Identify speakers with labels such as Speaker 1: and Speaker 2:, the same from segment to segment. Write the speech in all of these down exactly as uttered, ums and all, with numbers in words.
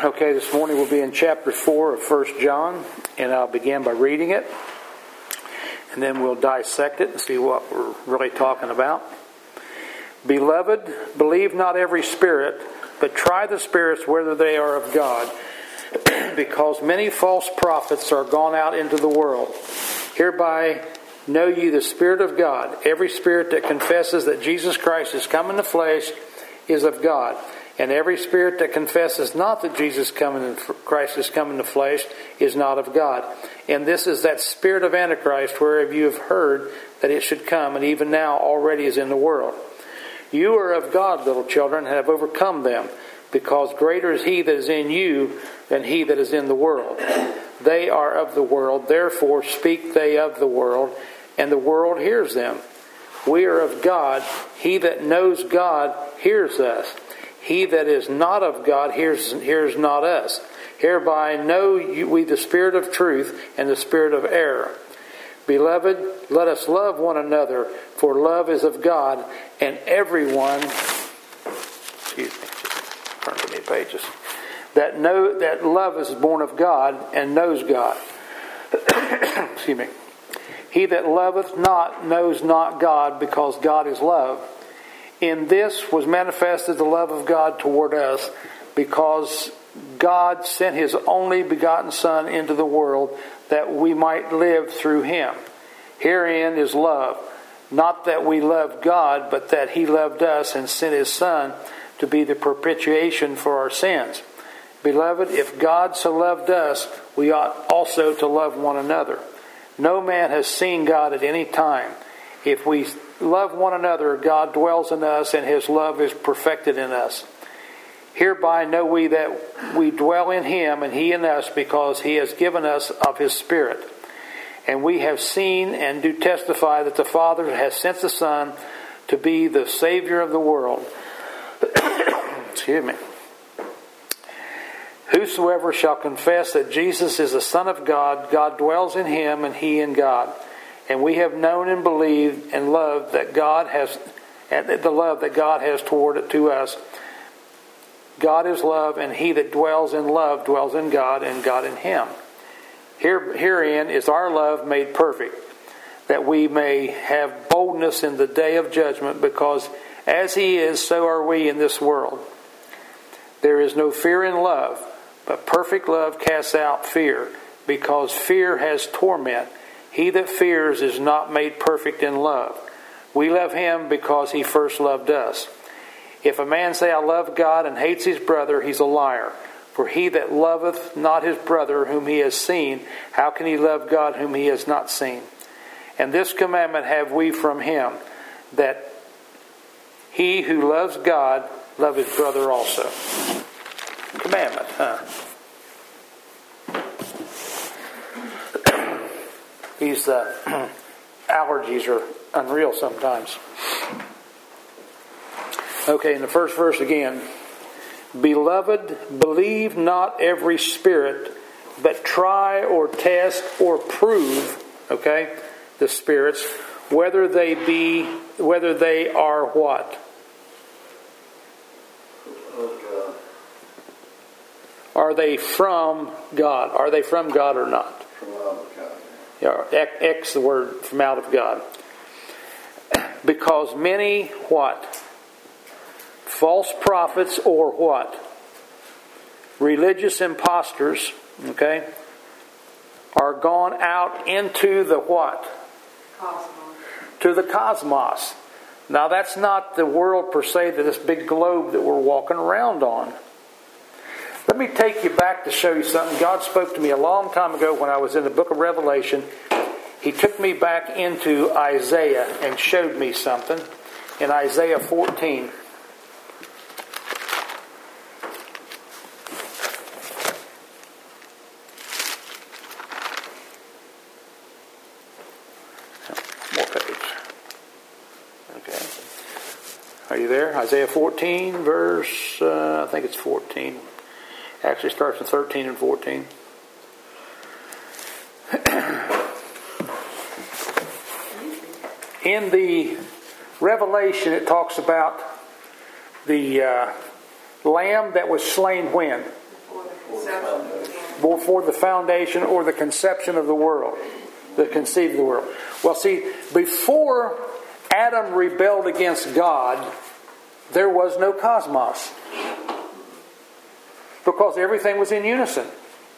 Speaker 1: Okay, this morning we'll be in chapter four of First John, and I'll begin by reading it, and then we'll dissect it and see what we're really talking about. Beloved, believe not every spirit, but try the spirits whether they are of God, because many false prophets are gone out into the world. Hereby know ye the Spirit of God. Every spirit that confesses that Jesus Christ is come in the flesh is of God. And every spirit that confesses not that Jesus come in, Christ is come in the flesh is not of God. And this is that spirit of Antichrist, whereof you have heard that it should come, and even now already is in the world. You are of God, little children, and have overcome them, because greater is he that is in you than he that is in the world. They are of the world, therefore speak they of the world, and the world hears them. We are of God. He that knows God hears us. He that is not of God hears, hears not us. Hereby know we the spirit of truth and the spirit of error. Beloved, let us love one another, for love is of God, and everyone, excuse me, just turn to many pages, that know that love is born of God and knows God. Excuse me. He that loveth not knows not God, because God is love. In this was manifested the love of God toward us, because God sent his only begotten Son into the world, that we might live through him. Herein is love, not that we loved God, but that he loved us and sent his Son to be the propitiation for our sins. Beloved, if God so loved us, we ought also to love one another. No man has seen God at any time. If we love one another, God dwells in us, and his love is perfected in us. Hereby know we that we dwell in him, and he in us, because he has given us of his Spirit. And we have seen and do testify that the Father has sent the Son to be the Savior of the world. Excuse me. Whosoever shall confess that Jesus is the Son of God, God dwells in him, and he in God. And we have known and believed and loved that God has, and the love that God has toward it to us. God is love, and he that dwells in love dwells in God, and God in him. Here, herein is our love made perfect, that we may have boldness in the day of judgment, because as he is, so are we in this world. There is no fear in love, but perfect love casts out fear, because fear has torment. He that fears is not made perfect in love. We love him because he first loved us. If a man say, I love God, and hates his brother, he's a liar. For he that loveth not his brother whom he has seen, how can he love God whom he has not seen? And this commandment have we from him, that he who loves God love his brother also. Commandment, huh? These uh, allergies are unreal sometimes. Okay, in the first verse again. Beloved, believe not every spirit, but try or test or prove, okay, the spirits, whether they be, whether they are what?
Speaker 2: Of God.
Speaker 1: Are they from God? Are they from God or not?
Speaker 2: From out of God.
Speaker 1: Yeah, X the word from out of God. Because many what? False prophets or what? Religious impostors, okay, are gone out into the what?
Speaker 3: Cosmos.
Speaker 1: To the cosmos. Now that's not the world per se, that this big globe that we're walking around on. Let me take you back to show you something. God spoke to me a long time ago when I was in the book of Revelation. He took me back into Isaiah and showed me something in Isaiah fourteen. More page. Okay. Are you there? Isaiah fourteen, verse, uh, I think it's fourteen. Actually starts in thirteen and fourteen. In the Revelation, it talks about the uh, lamb that was slain when?
Speaker 3: Before the
Speaker 1: Before the foundation or the conception of the world. The conceived of the world. Well, see, before Adam rebelled against God, there was no cosmos. Because everything was in unison.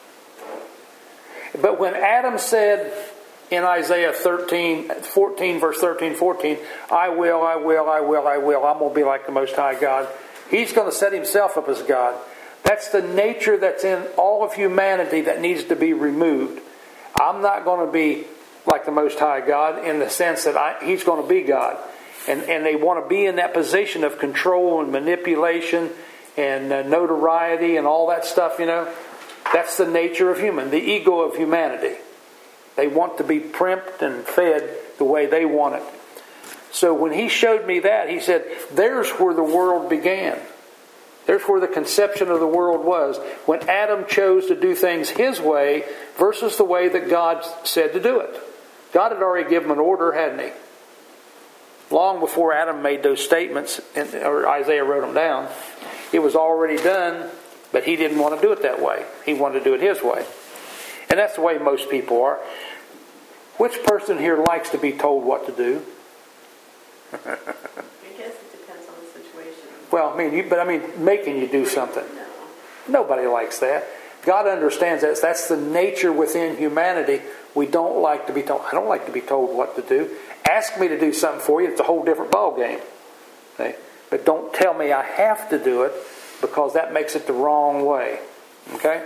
Speaker 1: But when Adam said in Isaiah thirteen, fourteen, verse thirteen, fourteen, I will, I will, I will, I will, I'm going to be like the Most High God. He's going to set himself up as God. That's the nature that's in all of humanity that needs to be removed. I'm not going to be like the Most High God in the sense that I, He's going to be God. And, and they want to be in that position of control and manipulation and uh, notoriety and all that stuff, you know. That's the nature of human, the ego of humanity. They want to be primped and fed the way they want it. So when He showed me that, He said, there's where the world began. There's where the conception of the world was. When Adam chose to do things his way versus the way that God said to do it. God had already given an order, hadn't He? Long before Adam made those statements, or Isaiah wrote them down, it was already done, but he didn't want to do it that way. He wanted to do it his way. And that's the way most people are. Which person here likes to be told what to do?
Speaker 3: I guess it depends on the situation.
Speaker 1: Well, I mean, you, but I mean, making you do something. No. Nobody likes that. God understands that. That's the nature within humanity. We don't like to be told. I don't like to be told what to do. Ask me to do something for you. It's a whole different ball game. Okay? But don't tell me I have to do it, because that makes it the wrong way. Okay?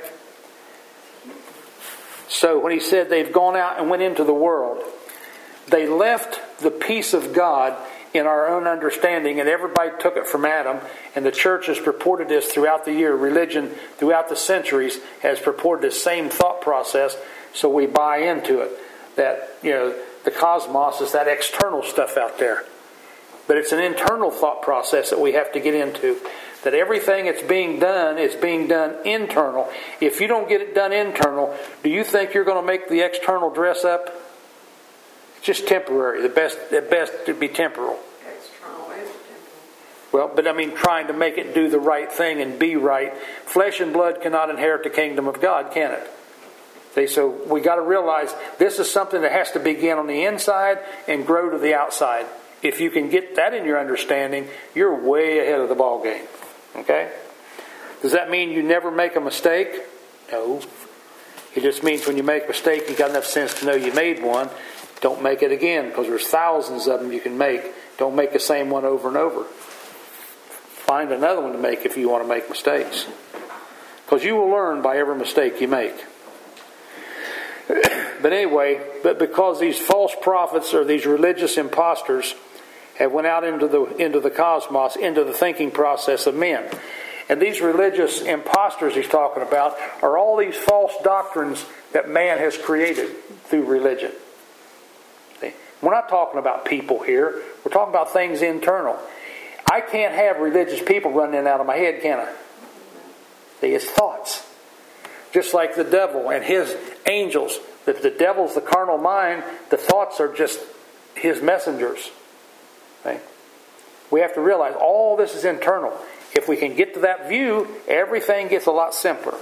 Speaker 1: So when He said they've gone out and went into the world, they left the peace of God in our own understanding, and everybody took it from Adam, and the church has purported this throughout the year. Religion throughout the centuries has purported this same thought process, so we buy into it. That, you know, the cosmos is that external stuff out there. But it's an internal thought process that we have to get into. That everything that's being done is being done internal. If you don't get it done internal, do you think you're going to make the external dress up? It's just temporary. The best, at best, to be temporal.
Speaker 3: External is temporal.
Speaker 1: Well, but I mean, trying to make it do the right thing and be right. Flesh and blood cannot inherit the kingdom of God, can it? See, so we got to realize this is something that has to begin on the inside and grow to the outside. If you can get that in your understanding, you're way ahead of the ball game. Okay? Does that mean you never make a mistake? No. It just means when you make a mistake, you got enough sense to know you made one. Don't make it again, because there's thousands of them you can make. Don't make the same one over and over. Find another one to make if you want to make mistakes. Because you will learn by every mistake you make. But anyway, but because these false prophets or these religious imposters have went out into the into the cosmos, into the thinking process of men. And these religious imposters he's talking about are all these false doctrines that man has created through religion. See? We're not talking about people here. We're talking about things internal. I can't have religious people running in and out of my head, can I? See, it's thoughts. Just like the devil and his angels. If the devil's the carnal mind, the thoughts are just his messengers. Okay? We have to realize all this is internal. If we can get to that view, everything gets a lot simpler.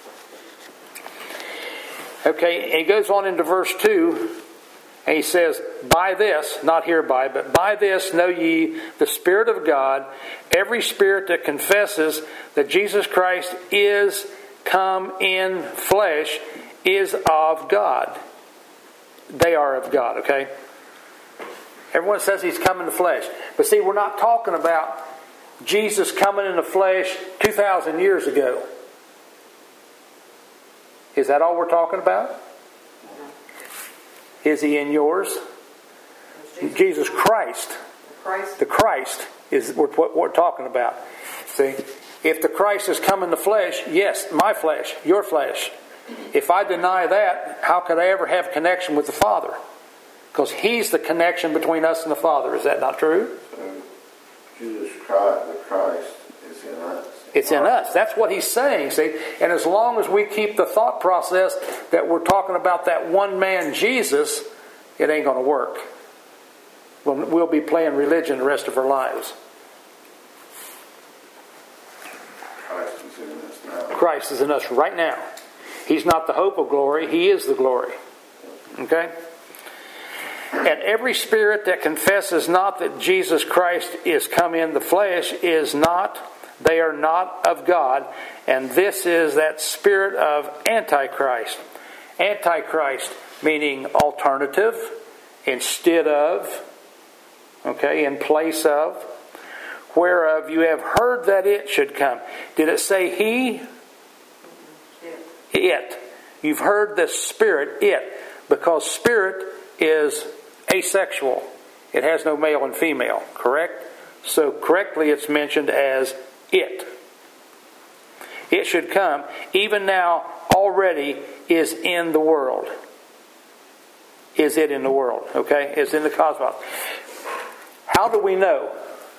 Speaker 1: Okay, and he goes on into verse two, and he says, by this, not hereby, but by this know ye the Spirit of God, every spirit that confesses that Jesus Christ is come in flesh is of God. They are of God, okay? Everyone says He's come in the flesh. But see, we're not talking about Jesus coming in the flesh two thousand years ago. Is that all we're talking about? Is He in yours? Jesus, Jesus Christ.
Speaker 3: The Christ.
Speaker 1: The Christ is what we're talking about. See? If the Christ has come in the flesh, yes, my flesh, your flesh. If I deny that, how could I ever have connection with the Father? Because He's the connection between us and the Father. Is that not true?
Speaker 2: So, Jesus Christ, the Christ, is in us.
Speaker 1: It's in us. That's what he's saying, see? And as long as we keep the thought process that we're talking about that one man, Jesus, it ain't going to work. We'll, we'll be playing religion the rest of our lives.
Speaker 2: Christ is is in us now.
Speaker 1: Christ is in us right now. He's not the hope of glory. He is the glory. Okay? And every spirit that confesses not that Jesus Christ is come in the flesh is not, they are not of God. And this is that spirit of Antichrist. Antichrist meaning alternative, instead of, okay, in place of, whereof you have heard that it should come. Did it say he? It. You've heard the spirit, it. Because spirit is asexual. It has no male and female, correct? So correctly it's mentioned as it. It should come. Even now, already is in the world. Is it in the world, okay? Is in the cosmos. How do we know?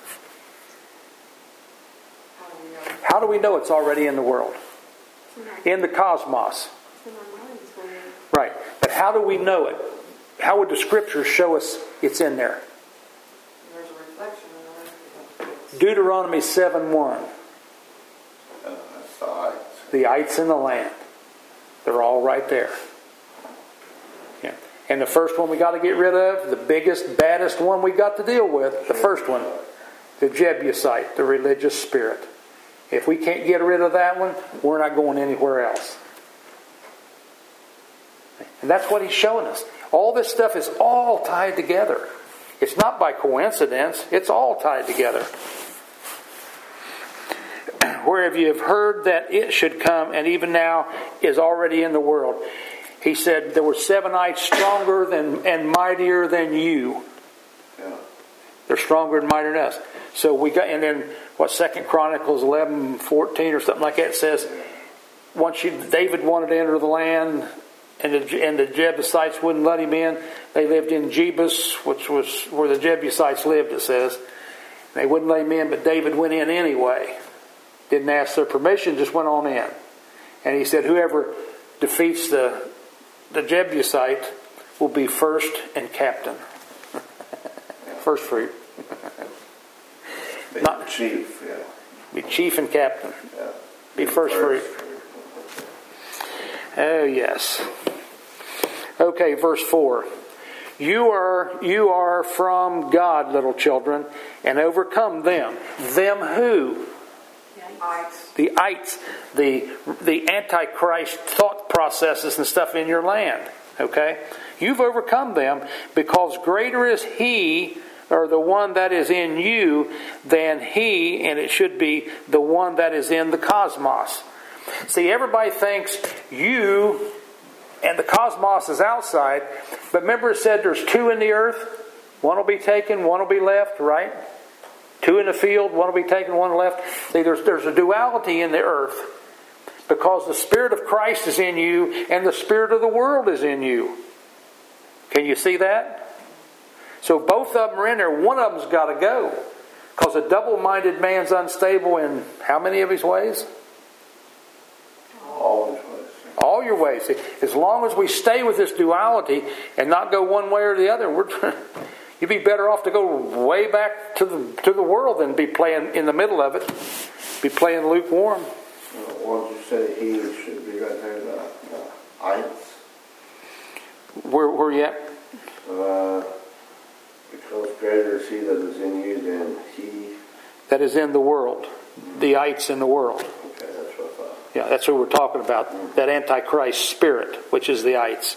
Speaker 1: How do we know it's already in the world? In the cosmos. Right. But how do we know it? How would the scriptures show us it's in there?
Speaker 3: There's a reflection in there.
Speaker 1: Deuteronomy seven one.
Speaker 2: Uh, that's the ites.
Speaker 1: The ites in the land. They're all right there. Yeah. And the first one we got to get rid of, the biggest, baddest one we got to deal with, the first one, the Jebusite, the religious spirit. If we can't get rid of that one, we're not going anywhere else. And that's what he's showing us. All this stuff is all tied together. It's not by coincidence. It's all tied together. Wherever you have heard that it should come, and even now is already in the world. He said there were seven ites stronger than and mightier than you.
Speaker 2: Yeah.
Speaker 1: They're stronger and mightier than us. So we got, and then what Second Chronicles eleven fourteen or something like that says, once you, David wanted to enter the land, and the, and the Jebusites wouldn't let him in. They lived in Jebus, which was where the Jebusites lived, it says. They wouldn't let him in, but David went in anyway. Didn't ask their permission, just went on in. And he said, whoever defeats the the Jebusite will be first and captain. First fruit.
Speaker 2: Be
Speaker 1: Not
Speaker 2: chief, yeah.
Speaker 1: Be chief and captain.
Speaker 2: yeah.
Speaker 1: Be first fruit. Oh yes. Okay, verse four. You are you are from God, little children, and overcome them. Them who?
Speaker 3: Ites.
Speaker 1: The ites, the the antichrist thought processes and stuff in your land. Okay? You've overcome them because greater is he, or the one that is in you, than he, and it should be the one that is in the cosmos. See, everybody thinks you and the cosmos is outside, but remember it said there's two in the earth? One will be taken, one will be left, right? Two in the field, one will be taken, one left. See, there's, there's a duality in the earth because the Spirit of Christ is in you and the spirit of the world is in you. Can you see that? So both of them are in there. One of them's got to go because a double-minded man's unstable in how many of his ways?
Speaker 2: All his ways.
Speaker 1: All your ways. See, as long as we stay with this duality and not go one way or the other, we're you'd be better off to go way back to the to the world than be playing in the middle of it. Be playing lukewarm.
Speaker 2: What did you say he should be right there? The, the ites?
Speaker 1: Where where you at?
Speaker 2: Uh, because greater is he that is in you than he.
Speaker 1: That is in the world. The ites in the world.
Speaker 2: Okay, that's what I thought.
Speaker 1: Yeah, that's what we're talking about. That Antichrist spirit, which is the ites.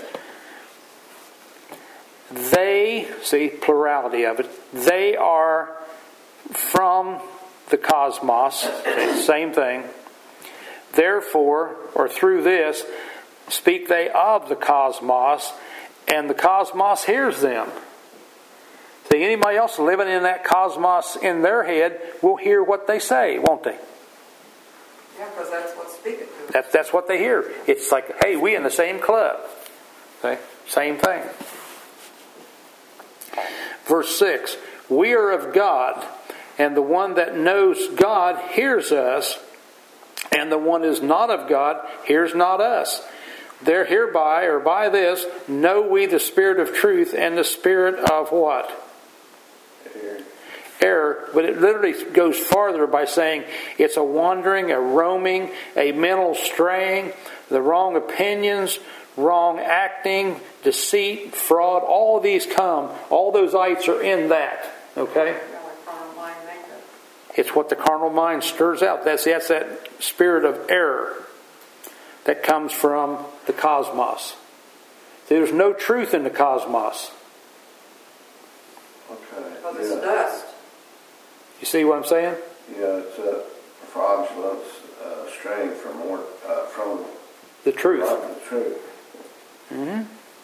Speaker 1: They, see, plurality of it, they are from the cosmos, okay, same thing. Therefore, or through this, speak they of the cosmos, and the cosmos hears them. See, anybody else living in that cosmos in their head will hear what they say, won't they?
Speaker 3: Yeah, because that's what's speaking to them.
Speaker 1: That's, that's what they hear. It's like, hey, we in the same club. Okay? Same thing. Verse six, we are of God, and the one that knows God hears us, and the one is not of God hears not us. There hereby, or by this, know we the spirit of truth and the spirit of what? error, but it literally goes farther by saying it's a wandering, a roaming, a mental straying, the wrong opinions, wrong acting, deceit, fraud. All of these come. All those ites are in that. Okay? It's what the carnal mind stirs out. That's, that's that spirit of error that comes from the cosmos. There's no truth in the cosmos.
Speaker 2: Okay.
Speaker 3: Because it's
Speaker 2: Yeah.
Speaker 3: dust.
Speaker 1: You see what I'm saying?
Speaker 2: Yeah, it's a fraudulent uh, straying from more uh, from
Speaker 1: The truth.
Speaker 2: the truth.
Speaker 1: Mm-hmm.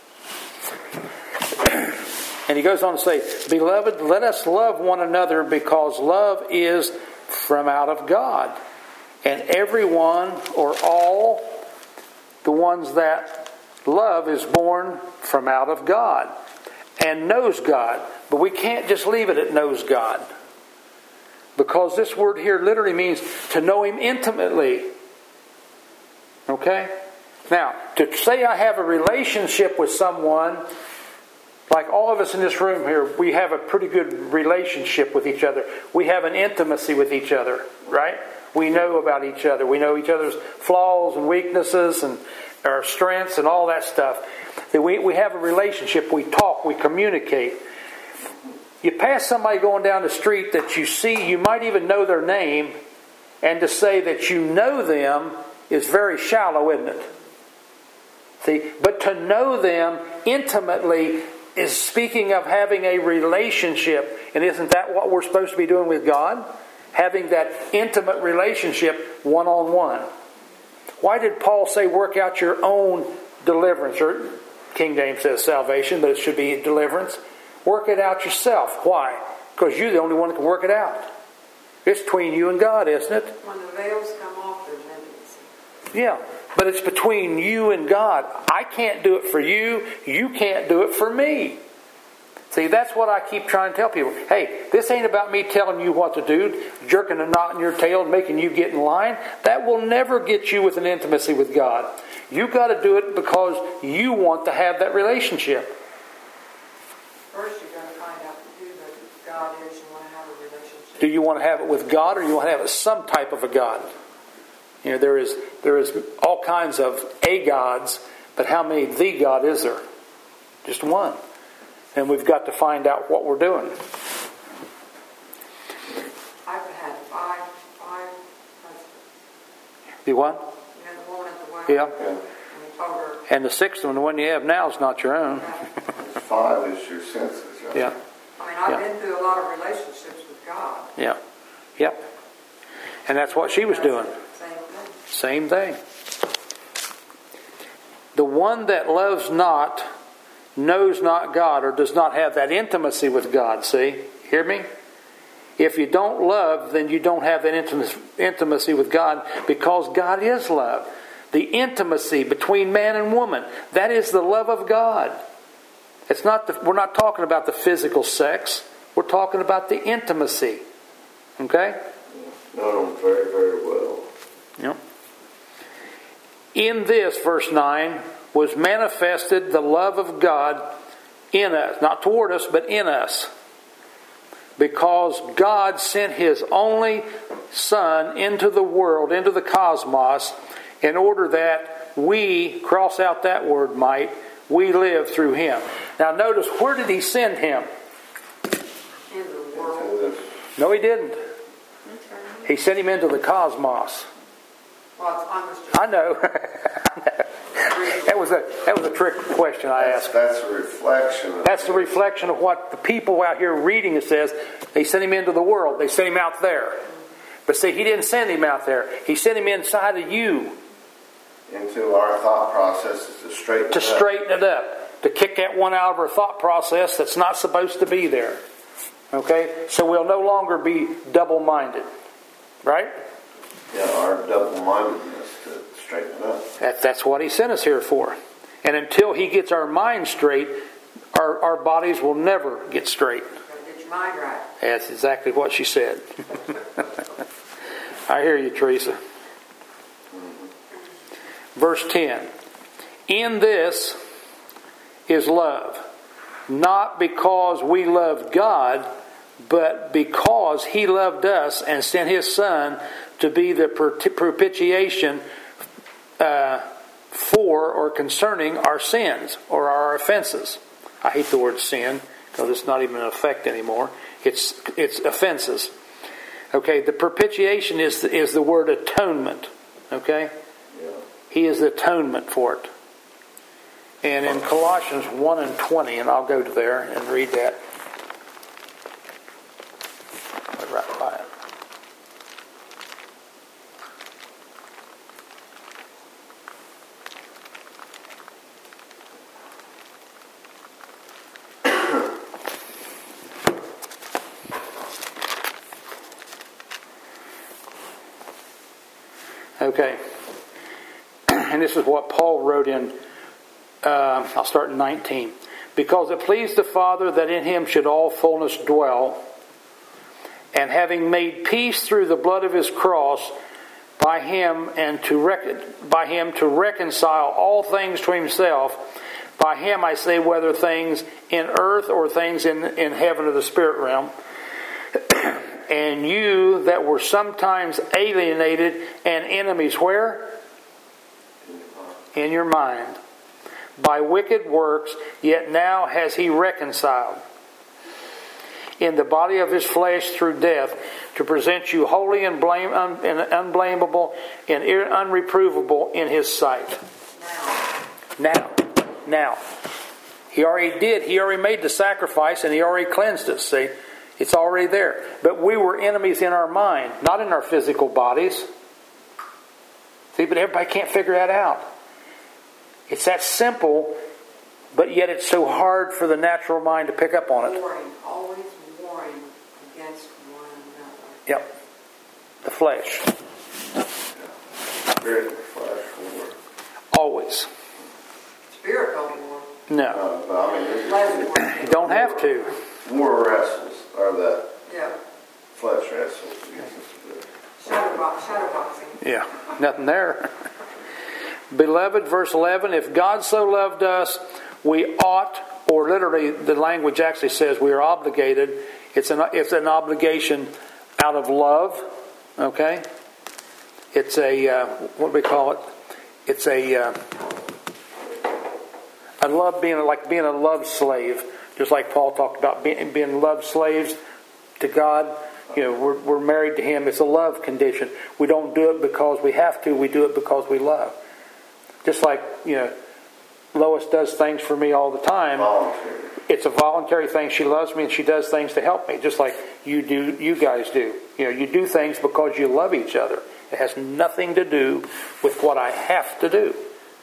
Speaker 1: And he goes on to say, Beloved, let us love one another because love is from out of God. And everyone or all the ones that love is born from out of God and knows God. But we can't just leave it at knows God. Because this word here literally means to know Him intimately. Okay? Now, to say I have a relationship with someone, like all of us in this room here, we have a pretty good relationship with each other. We have an intimacy with each other, right? We know about each other. We know each other's flaws and weaknesses and our strengths and all that stuff. We, we have a relationship. We talk. We communicate. You pass somebody going down the street that you see, you might even know their name, and to say that you know them is very shallow, isn't it? See, but to know them intimately is speaking of having a relationship. And isn't that what we're supposed to be doing with God? Having that intimate relationship one-on-one. Why did Paul say work out your own deliverance? Or King James says salvation, but it should be deliverance. Work it out yourself. Why? Because you're the only one that can work it out. It's between you and God, isn't it?
Speaker 3: When the veils come off, there's intimacy.
Speaker 1: Yeah, but it's between you and God. I can't do it for you. You can't do it for me. See, that's what I keep trying to tell people. Hey, this ain't about me telling you what to do, jerking a knot in your tail and making you get in line. That will never get you with an intimacy with God. You've got to do it because you want to have that relationship.
Speaker 3: First, you've got to find out who the God is you want to have a relationship.
Speaker 1: Do you want to have it with God, or you want to have it with some type of a God? You know, there is there is all kinds of a gods, but how many the God is there? Just one. And we've got to find out what we're doing.
Speaker 3: I've had five, five husbands.
Speaker 1: You what?
Speaker 3: You know, the woman at the well.
Speaker 1: Yeah.
Speaker 2: Yeah.
Speaker 3: And he told her.
Speaker 1: And the sixth one, the one you have now, is not your own.
Speaker 2: Five is your senses, right?
Speaker 1: Yeah.
Speaker 3: I mean, I've
Speaker 1: Yeah.
Speaker 3: been through a lot of relationships with God.
Speaker 1: Yeah. Yep. And that's what she was doing.
Speaker 3: Same thing.
Speaker 1: Same thing. The one that loves not knows not God, or does not have that intimacy with God. See? Hear me? If you don't love, then you don't have that intimacy with God, because God is love. The intimacy between man and woman, that is the love of God. It's not the, we're not talking about the physical sex. We're talking about the intimacy. Okay?
Speaker 2: Know them very, very well.
Speaker 1: Yep. In this, verse nine, was manifested the love of God in us. Not toward us, but in us. Because God sent His only Son into the world, into the cosmos, in order that we, cross out that word might, we live through Him. Now notice, where did He send Him?
Speaker 3: In the world.
Speaker 1: No, He didn't. He sent Him into the cosmos.
Speaker 3: Well, it's understood.
Speaker 1: I know. That was a that was a trick question I
Speaker 2: That's,
Speaker 1: asked.
Speaker 2: that's a reflection of
Speaker 1: That's the reflection of what the people out here reading it says. They sent Him into the world. They sent Him out there. But see, He didn't send Him out there. He sent Him inside of you.
Speaker 2: into our thought processes to straighten
Speaker 1: To
Speaker 2: it up.
Speaker 1: straighten it up. To kick that one out of our thought process that's not supposed to be there. Okay? So we'll no longer be double-minded. Right?
Speaker 2: Yeah, our double-mindedness to straighten it up.
Speaker 1: That, that's what He sent us here for. And until He gets our mind straight, our, our bodies will never get straight.
Speaker 3: Gotta get your mind right.
Speaker 1: That's exactly what she said. I hear you, Teresa. Verse ten. In this is love. Not because we love God, but because he loved us and sent his Son to be the propitiation uh, for or concerning our sins or our offenses. I hate the word sin because it's not even an effect anymore. It's it's offenses. Okay, the propitiation is is the word atonement. Okay,
Speaker 2: Yeah.
Speaker 1: he is the atonement for it. And in Colossians one and twenty, and I'll go to there and read that. Right by it. Okay. And this is what Paul wrote in, uh, I'll start in nineteen. Because it pleased the Father that in him should all fullness dwell, and having made peace through the blood of his cross, by him and to rec- by him to reconcile all things to himself. By him I say, whether things in earth or things in, in heaven or the spirit realm. And you that were sometimes alienated and enemies, where? In your mind. By wicked works, yet now has he reconciled in the body of his flesh through death, to present you holy and, blame, un, and unblameable and unreprovable in his sight. Now. Now. He already did. He already made the sacrifice and he already cleansed us, see? It's already there. But we were enemies in our mind, not in our physical bodies. See, but everybody can't figure that out. It's that simple, but yet it's so hard for the natural mind to pick up on it.
Speaker 3: Warring, always warring against one another.
Speaker 1: Yep. The flesh.
Speaker 2: Spirit and flesh war.
Speaker 1: Always.
Speaker 3: Spirit don't war.
Speaker 1: No.
Speaker 2: Uh, but I mean, this
Speaker 3: Less war.
Speaker 1: You don't have to.
Speaker 2: war wrestles are that
Speaker 3: Yeah.
Speaker 2: flesh wrestles.
Speaker 3: Shadow, box, shadow boxing.
Speaker 1: Yeah. Nothing there. Beloved, verse eleven, if God so loved us, we ought, or literally the language actually says we are obligated. It's an, it's an obligation out of love. Okay? It's a, uh, what do we call it? It's a, uh, I love being like being a love slave. Just like Paul talked about being, being love slaves to God. You know, we're, we're married to Him. It's a love condition. We don't do it because we have to. We do it because we love. Just like, you know, Lois does things for me all the time.
Speaker 2: Voluntary.
Speaker 1: It's a voluntary thing. She loves me and she does things to help me. Just like you do, you guys do. You know, you do things because you love each other. It has nothing to do with what I have to do.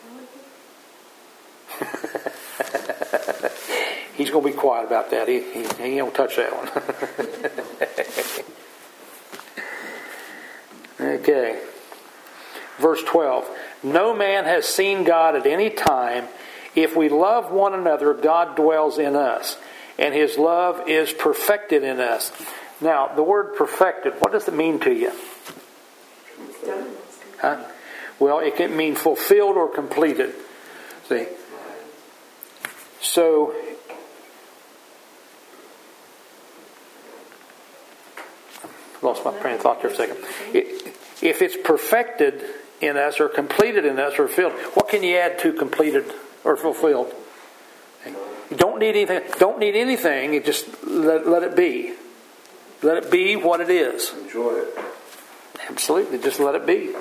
Speaker 1: He's going to be quiet about that. He, he, he ain't going to touch that one. Okay. Verse twelve. No man has seen God at any time. If we love one another, God dwells in us, and His love is perfected in us. Now, the word perfected, what does it mean to you? Huh? Well, it can mean fulfilled or completed. See? So, lost my train of thought there for a second. If it's perfected in us or completed in us or filled, what can you add to completed or fulfilled? You don't need anything. Don't need anything. You just let, let it be. Let it be what it is.
Speaker 2: Enjoy it.
Speaker 1: Absolutely. Just let it be.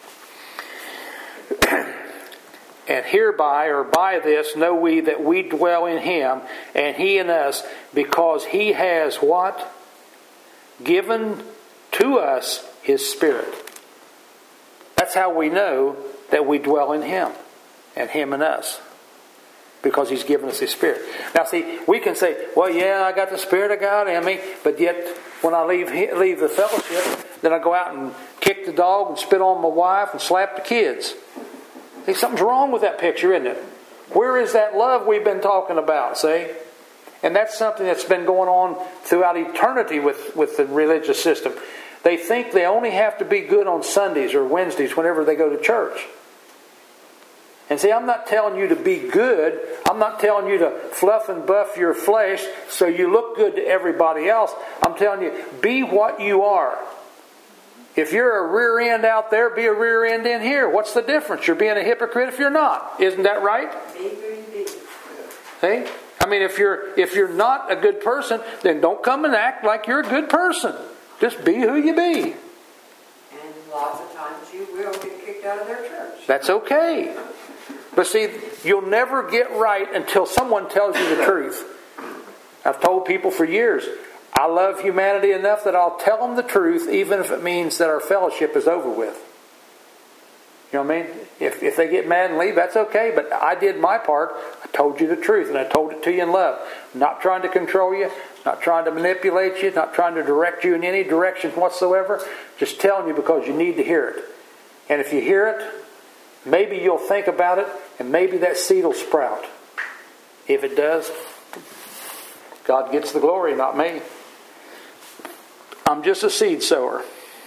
Speaker 1: And hereby, or by this, know we that we dwell in Him, and He in us, because He has what? Given to us His Spirit. That's how we know that we dwell in Him, and Him in us. Because He's given us His Spirit. Now see, we can say, well, yeah, I got the Spirit of God in me, but yet when I leave leave the fellowship, then I go out and kick the dog and spit on my wife and slap the kids. See, something's wrong with that picture, isn't it? Where is that love we've been talking about, see? And that's something that's been going on throughout eternity with, with the religious system. They think they only have to be good on Sundays or Wednesdays whenever they go to church. And see, I'm not telling you to be good. I'm not telling you to fluff and buff your flesh so you look good to everybody else. I'm telling you, be what you are. If you're a rear end out there, be a rear end in here. What's the difference? You're being a hypocrite if you're not. Isn't that right?
Speaker 3: Be who you be.
Speaker 1: See? I mean, if you're if you're not a good person, then don't come and act like you're a good person. Just be who you be.
Speaker 3: And lots of times you will get kicked out of their church.
Speaker 1: That's okay. But see, you'll never get right until someone tells you the truth. I've told people for years, I love humanity enough that I'll tell them the truth even if it means that our fellowship is over with. You know what I mean? If, if they get mad and leave, that's okay. But I did my part. I told you the truth and I told it to you in love. I'm not trying to control you. Not trying to manipulate you. Not trying to direct you in any direction whatsoever. Just telling you because you need to hear it. And if you hear it, maybe you'll think about it and maybe that seed will sprout. If it does, God gets the glory, not me. I'm just a seed sower.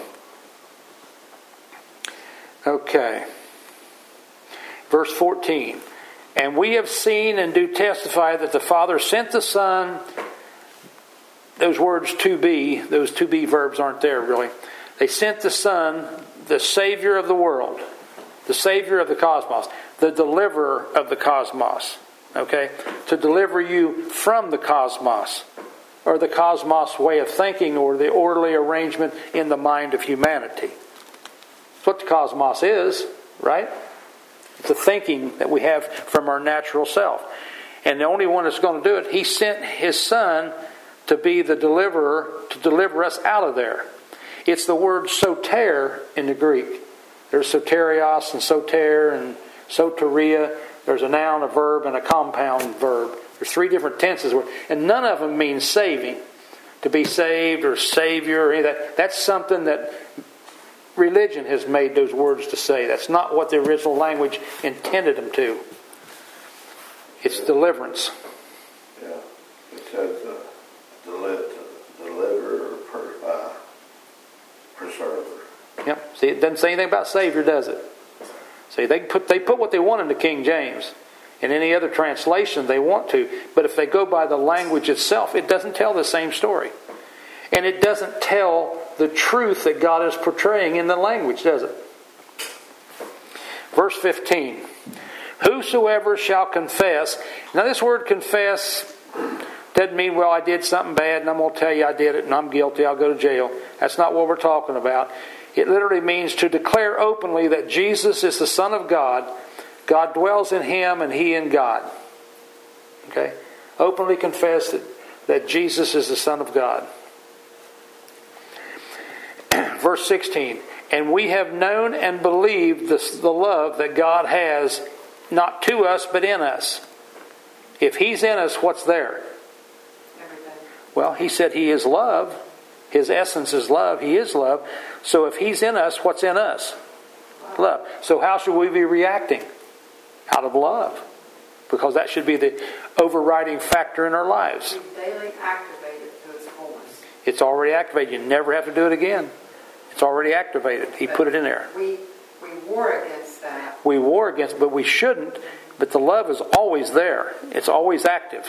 Speaker 1: Okay. Verse fourteen. And we have seen and do testify that the Father sent the Son. Those words to be, those to be verbs aren't there really. They sent the Son, the Savior of the world, the Savior of the cosmos, the deliverer of the cosmos. Okay? To deliver you from the cosmos, or the cosmos way of thinking, or the orderly arrangement in the mind of humanity. That's what the cosmos is, right? It's the thinking that we have from our natural self. And the only one that's going to do it, He sent His Son to be the deliverer, to deliver us out of there. It's the word soter in the Greek. There's soterios and soter and soteria. There's a noun, a verb, and a compound verb. There's three different tenses, and none of them mean saving. To be saved or Savior or any of that. That's something that religion has made those words to say. That's not what the original language intended them to. It's deliverance.
Speaker 2: Yeah, it says uh, deliver, deliver or per, uh, preserver.
Speaker 1: Yep. See, it doesn't say anything about Savior, does it? See, they put they put what they want into King James. In any other translation they want to. But if they go by the language itself, it doesn't tell the same story. And it doesn't tell the truth that God is portraying in the language, does it? Verse fifteen. Whosoever shall confess. Now this word confess doesn't mean, well, I did something bad and I'm going to tell you I did it and I'm guilty, I'll go to jail. That's not what we're talking about. It literally means to declare openly that Jesus is the Son of God. God dwells in Him and He in God. Okay? Openly confess that, that Jesus is the Son of God. Verse sixteen. And we have known and believed the, the love that God has, not to us, but in us. If He's in us, what's there?
Speaker 3: Everything.
Speaker 1: Well, He said He is love. His essence is love. He is love. So if He's in us, what's in us? Love. So how should we be reacting? Out of love. Because that should be the overriding factor in our lives.
Speaker 3: We daily activate it to its fullness.
Speaker 1: It's already activated. You never have to do it again. It's already activated. He
Speaker 3: But
Speaker 1: put it in there.
Speaker 3: We we war against that.
Speaker 1: We war against, but we shouldn't. But the love is always there. It's always active.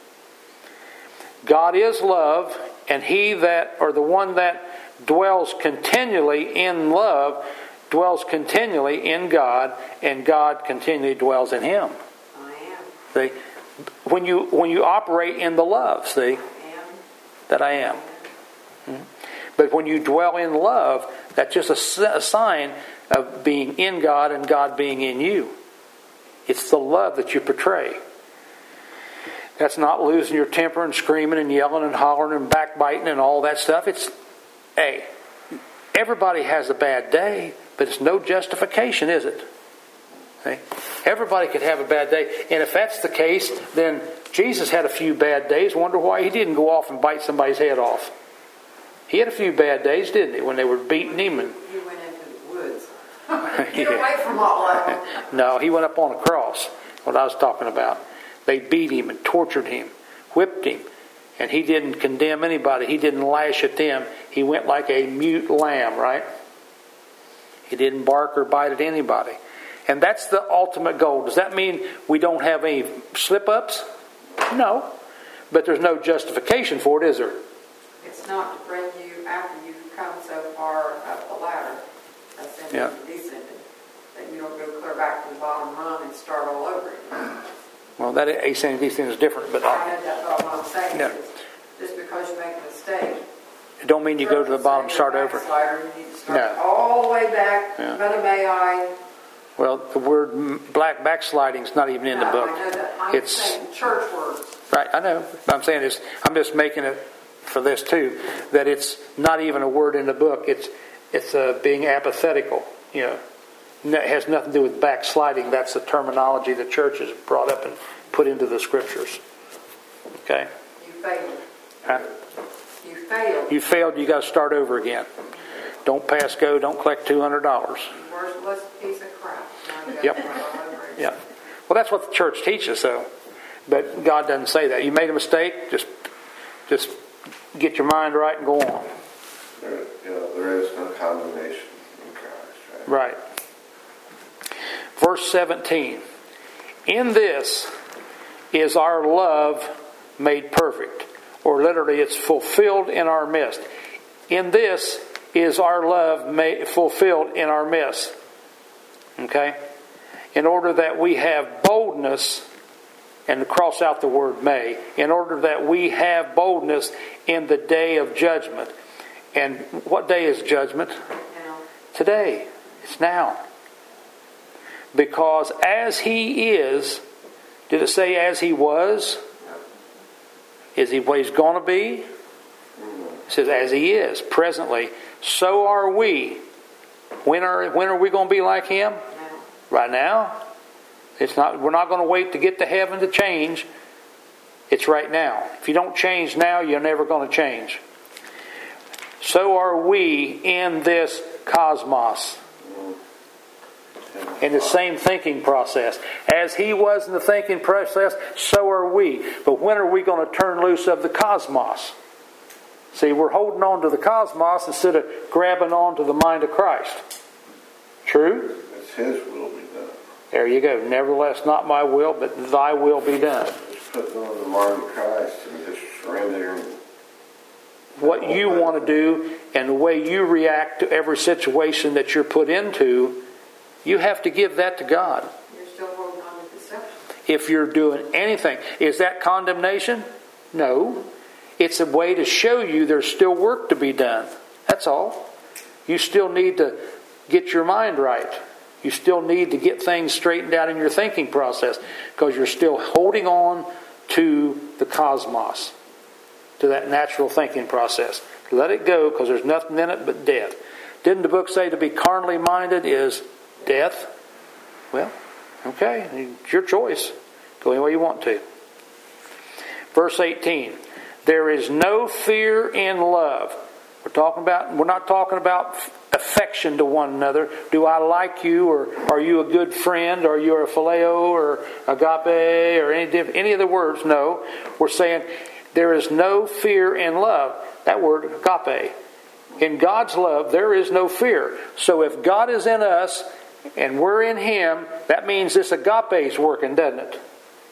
Speaker 1: God is love, and He that, or the one that dwells continually in love, dwells continually in God, and God continually dwells in him.
Speaker 3: I am.
Speaker 1: See, when you when you operate in the love, see,
Speaker 3: I am.
Speaker 1: that I am. Mm-hmm. But when you dwell in love, that's just a, a sign of being in God and God being in you. It's the love that you portray. That's not losing your temper and screaming and yelling and hollering and backbiting and all that stuff. It's, hey, everybody has a bad day, but it's no justification, is it? Okay? Everybody could have a bad day. And if that's the case, then Jesus had a few bad days. Wonder why He didn't go off and bite somebody's head off. He had a few bad days, didn't He, when they were beating Him? And
Speaker 3: He went into the woods. Get away from all of them.
Speaker 1: no, He went up on a cross. What I was talking about. They beat Him and tortured Him, whipped Him. And He didn't condemn anybody. He didn't lash at them. He went like a mute lamb, right? He didn't bark or bite at anybody. And that's the ultimate goal. Does that mean we don't have any slip-ups? No. But there's no justification for it, is there?
Speaker 3: It's not to bring you after you've come so far up the ladder, ascended
Speaker 1: Yeah.
Speaker 3: and descended, that you don't go clear back to the bottom rung and start all over again.
Speaker 1: Well, that ascending and descending is different, but
Speaker 3: I
Speaker 1: uh,
Speaker 3: know that's all I'm saying.
Speaker 1: Yeah.
Speaker 3: Is just because you make a mistake,
Speaker 1: it don't mean you go to the bottom and start over.
Speaker 3: backslider, you need to start
Speaker 1: No.
Speaker 3: all the way back.
Speaker 1: Yeah.
Speaker 3: Mother may I.
Speaker 1: Well, the word m- black backsliding is not even in the
Speaker 3: No,
Speaker 1: book.
Speaker 3: I know that. I'm
Speaker 1: It's
Speaker 3: saying church words.
Speaker 1: right. I know. But I'm saying is, I'm just making it for this too, that it's not even a word in the book. It's it's uh, being apathetical. You know, No- it has nothing to do with backsliding. That's the terminology the church has brought up and put into the scriptures. Okay.
Speaker 3: You failed.
Speaker 1: Huh?
Speaker 3: You failed.
Speaker 1: You failed. You got to start over again. Don't pass go. Don't collect two hundred dollars.
Speaker 3: Worthless piece of crap. Now you gotta
Speaker 1: Yep.
Speaker 3: start all over again.
Speaker 1: Yeah. Well, that's what the church teaches, though. But God doesn't say that. You made a mistake. Just, just get your mind right and go on.
Speaker 2: There, you know, there is no condemnation in Christ, right?
Speaker 1: Right. Verse seventeen. In this is our love made perfect. Or literally, it's fulfilled in our midst. In this is our love made, fulfilled in our midst. Okay? In order that we have boldness, and cross out the word may, in order that we have boldness in the day of judgment. And what day is judgment?
Speaker 3: Now,
Speaker 1: Today. It's now. Because as he is, did it say as he was? Is he what he's going to be? It says as he is, presently. So are we. When are when are we going to be like him?
Speaker 3: now.
Speaker 1: Right now. It's not. We're not going to wait to get to heaven to change. It's right now. If you don't change now, you're never going to change. So are we in this cosmos. In the same thinking process. As he was in the thinking process, so are we. But when are we going to turn loose of the cosmos? See, we're holding on to the cosmos instead of grabbing on to the mind of Christ. True?
Speaker 2: It's His will be done.
Speaker 1: There you go. Nevertheless, not my will, but thy will be done.
Speaker 2: Just putting on the mind of Christ and just surrendering.
Speaker 1: What you want to do and the way you react to every situation that you're put into, you have to give that to God.
Speaker 3: You're still holding on to deception.
Speaker 1: If you're doing anything, is that condemnation? No. It's a way to show you there's still work to be done. That's all. You still need to get your mind right. You still need to get things straightened out in your thinking process because you're still holding on to the cosmos, to that natural thinking process. Let it go because there's nothing in it but death. Didn't the book say to be carnally minded is death? Well, okay, it's your choice. Go any way you want to. Verse eighteen. There is no fear in love. We're talking about. We're not talking about affection to one another. Do I like you, or are you a good friend? Are you a phileo or agape or any any of the words? No. We're saying there is no fear in love. That word agape. In God's love, there is no fear. So if God is in us and we're in Him, that means this agape is working, doesn't it?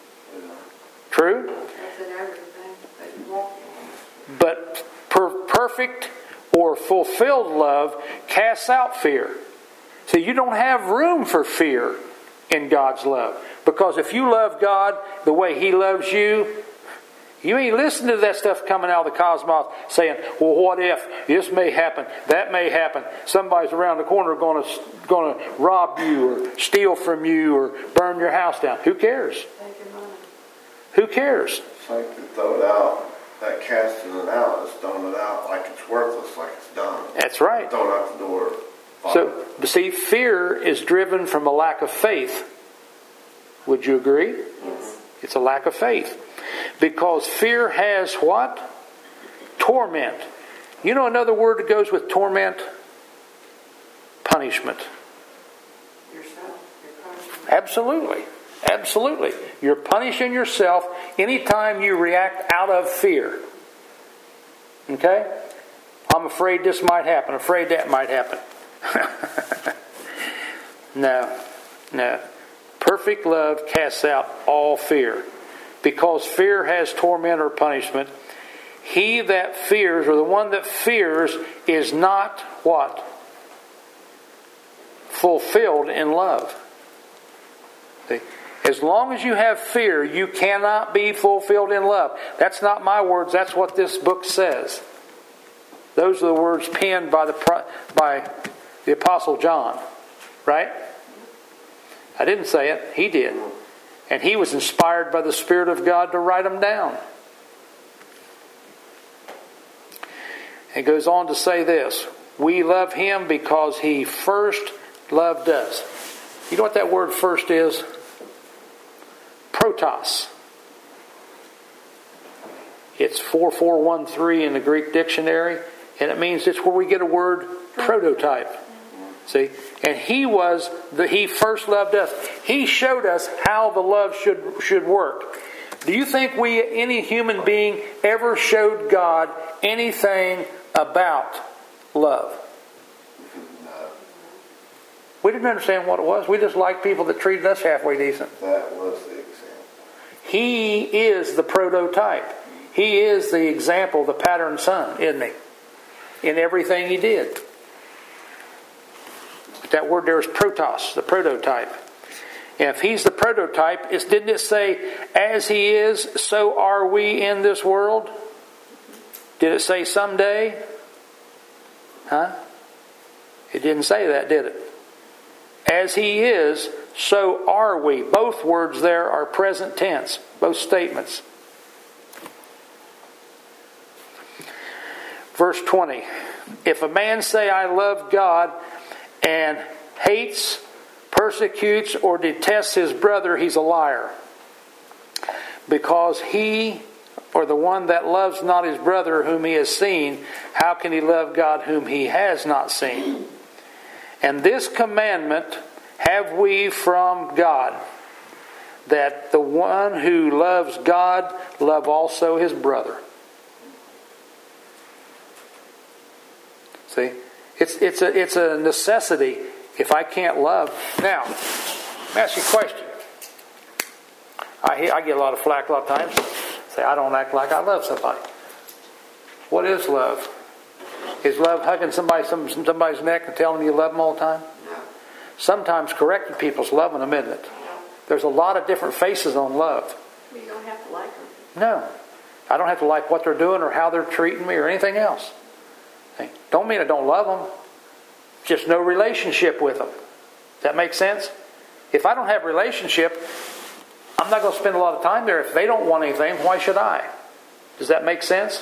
Speaker 1: True?
Speaker 3: That's in everything that you walk in.
Speaker 1: But per- perfect or fulfilled love casts out fear. See, you don't have room for fear in God's love. Because if you love God the way He loves you, you ain't listening to that stuff coming out of the cosmos saying, well, what if this may happen, that may happen. Somebody's around the corner going to going to rob you or steal from you or burn your house down. Who cares?
Speaker 3: Take your money.
Speaker 1: Who cares?
Speaker 2: It's like to throw it out. That casting it out is throwing it out like it's worthless, like it's done.
Speaker 1: That's right.
Speaker 2: Throw it out the door.
Speaker 1: So, but see, fear is driven from a lack of faith. Would you agree?
Speaker 3: Yes.
Speaker 1: It's a lack of faith. Because fear has what? Torment. You know another word that goes with torment? Punishment.
Speaker 3: Yourself. You're punishing.
Speaker 1: Absolutely. Absolutely. You're punishing yourself anytime you react out of fear. Okay? I'm afraid this might happen. Afraid that might happen. No. Now, perfect love casts out all fear, because fear has torment or punishment. He that fears, or the one that fears, is not what? Fulfilled in love. See? As long as you have fear, you cannot be fulfilled in love. That's not my words. That's what this book says. Those are the words penned by the by the Apostle John. Right? I didn't say it. He did. And he was inspired by the Spirit of God to write them down. It goes on to say this. We love him because he first loved us. You know what that word first is? Protos. It's four four one three in the Greek dictionary, and it means it's where we get a word prototype. See? And he was the he first loved us. He showed us how the love should should work. Do you think we any human being ever showed God anything about love? We didn't understand what it was. We just liked people that treated us halfway decent.
Speaker 2: That was the example.
Speaker 1: He is the prototype. He is the example, the pattern son, isn't he? In everything he did. But that word there is protos, the prototype. And if he's the prototype, it's, didn't it say, as he is, so are we in this world? Did it say someday? Huh? It didn't say that, did it? As he is, so are we. Both words there are present tense. Both statements. Verse twenty. If a man say, I love God, and hates, persecutes, or detests his brother, he's a liar. Because he, or the one that loves not his brother whom he has seen, how can he love God whom he has not seen? And this commandment have we from God, that the one who loves God love also his brother. See? It's, it's, a, it's a necessity if I can't love. Now, let me ask you a question. I, I get a lot of flack a lot of times. Say, I don't act like I love somebody. What is love? Is love hugging somebody, some, somebody's neck and telling them you love them all the time?
Speaker 3: No.
Speaker 1: Sometimes correcting people's loving them, isn't it?
Speaker 3: No.
Speaker 1: There's a lot of different faces on love.
Speaker 3: You don't have to like them.
Speaker 1: No. I don't have to like what they're doing or how they're treating me or anything else. Don't mean I don't love them. Just no relationship with them. Does that make sense? If I don't have a relationship, I'm not going to spend a lot of time there. If they don't want anything, why should I? Does that make sense?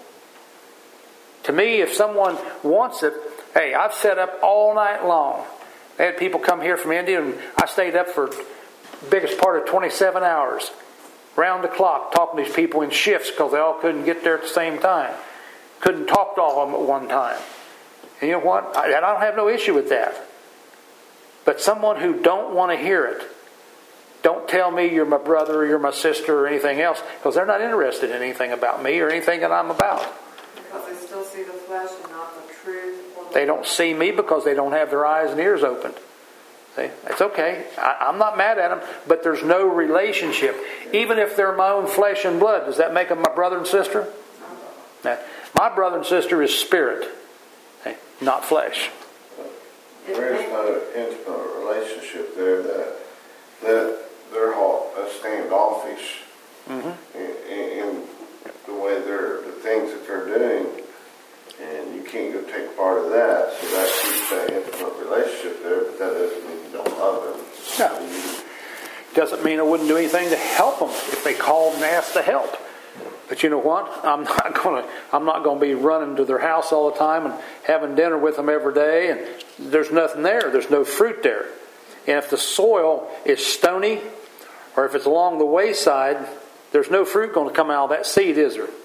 Speaker 1: To me, if someone wants it, hey, I've sat up all night long. I had people come here from India, and I stayed up for the biggest part of twenty-seven hours, round the clock, talking to these people in shifts because they all couldn't get there at the same time. Couldn't talk to all of them at one time. And you know what? I, I don't have no issue with that. But someone who don't want to hear it, don't tell me you're my brother or you're my sister or anything else, because they're not interested in anything about me or anything that I'm about.
Speaker 3: Because they still see the flesh and not the truth.
Speaker 1: They don't see me because they don't have their eyes and ears opened. See? It's okay. I, I'm not mad at them, but there's no relationship. Even if they're my own flesh and blood, does that make them my brother and sister? No. My brother and sister is spirit, okay? Not flesh.
Speaker 2: There is no intimate relationship there that that they're all standoffish mm-hmm. in, in, in the way they're the things that they're doing, and you can't go take part of that. So that keeps that intimate relationship there, but that doesn't mean you don't love them.
Speaker 1: No. You, doesn't mean I wouldn't do anything to help them if they called and asked to help. But you know what? I'm not going to. I'm not going to be running to their house all the time and having dinner with them every day. And there's nothing there. There's no fruit there. And if the soil is stony, or if it's along the wayside, there's no fruit going to come out of that seed, is there?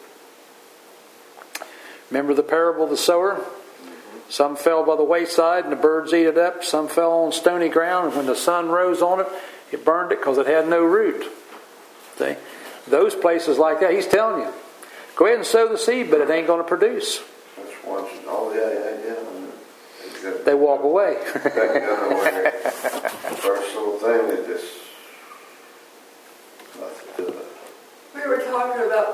Speaker 1: Remember the parable of the sower? Some fell by the wayside, and the birds ate it up. Some fell on stony ground, and when the sun rose on it, it burned it because it had no root. See? Those places like that, he's telling you, go ahead and sow the seed, but it ain't going to produce.
Speaker 2: That's one. Oh yeah, yeah, yeah.
Speaker 1: They walk away.
Speaker 2: First little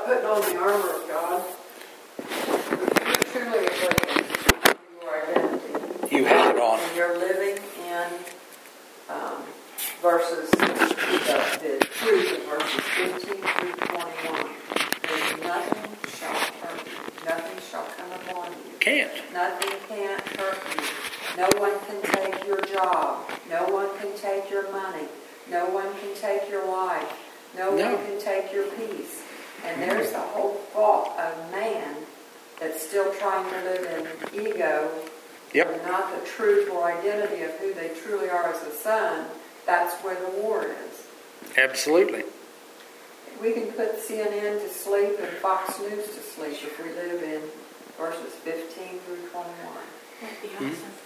Speaker 3: about putting on the armor of God. If you're truly awakened to your identity.
Speaker 1: You have it on.
Speaker 3: And you're living in um, verses, the, the truth of verses fifteen through twenty-one. There's nothing shall hurt you. Nothing shall come upon you.
Speaker 1: Can't.
Speaker 3: Nothing can't hurt you. No one can take your job. No one can take your money. No one can take your life. No,
Speaker 1: No.
Speaker 3: one can take your peace. And there's the whole fault of man that's still trying to live in ego.
Speaker 1: Yep.
Speaker 3: And not the truthful identity of who they truly are as a son. That's where the war is.
Speaker 1: Absolutely.
Speaker 3: We can put C N N to sleep and Fox News to sleep if we live in verses fifteen through twenty-one.
Speaker 4: That'd be awesome.